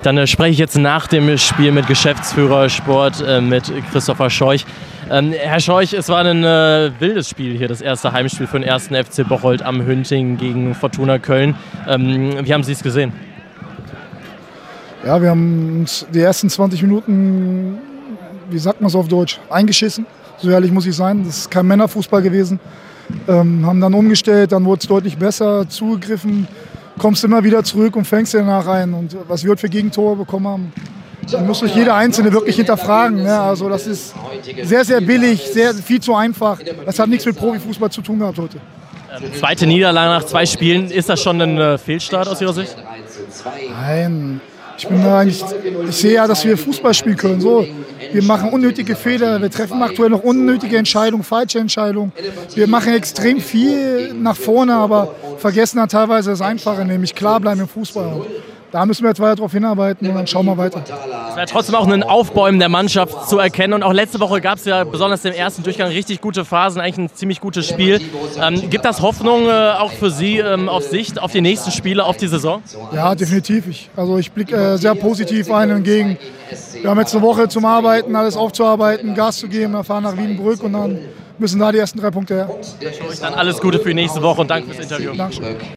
Dann spreche ich jetzt nach dem Spiel mit Geschäftsführer Sport, mit Christopher Scheuch. Herr Scheuch, es war ein wildes Spiel hier, das erste Heimspiel für den 1. FC Bocholt am Hünting gegen Fortuna Köln. Wie haben Sie es gesehen? Ja, wir haben uns die ersten 20 Minuten, wie sagt man es auf Deutsch, eingeschissen. So ehrlich muss ich sein. Das ist kein Männerfußball gewesen. Haben dann umgestellt, dann wurde es deutlich besser, zugegriffen, kommst immer wieder zurück und fängst danach ein. Und was wir heute für Gegentore bekommen haben, dann muss sich jeder Einzelne wirklich hinterfragen. Ne? Also das ist sehr, sehr billig, viel zu einfach. Das hat nichts mit Profifußball zu tun gehabt heute. Zweite Niederlage nach 2 Spielen, ist das schon ein Fehlstart aus Ihrer Sicht? Nein, ich sehe ja, dass wir Fußball spielen können. So, wir machen unnötige Fehler, wir treffen aktuell noch unnötige Entscheidungen, falsche Entscheidungen. Wir machen extrem viel nach vorne, aber vergessen dann teilweise das Einfache, nämlich klar bleiben im Fußball. Da müssen wir jetzt weiter darauf hinarbeiten und dann schauen wir weiter. Es war trotzdem auch ein Aufbäumen der Mannschaft zu erkennen. Und auch letzte Woche gab es ja besonders im ersten Durchgang richtig gute Phasen, eigentlich ein ziemlich gutes Spiel. Gibt das Hoffnung auch für Sie auf Sicht, auf die nächsten Spiele, auf die Saison? Ja, definitiv. Ich blicke sehr positiv entgegen. Wir haben jetzt eine Woche zum Arbeiten, alles aufzuarbeiten, Gas zu geben. Wir fahren nach Wiedenbrück und dann müssen da die ersten 3 Punkte her. Dann alles Gute für die nächste Woche und danke fürs Interview. Dankeschön.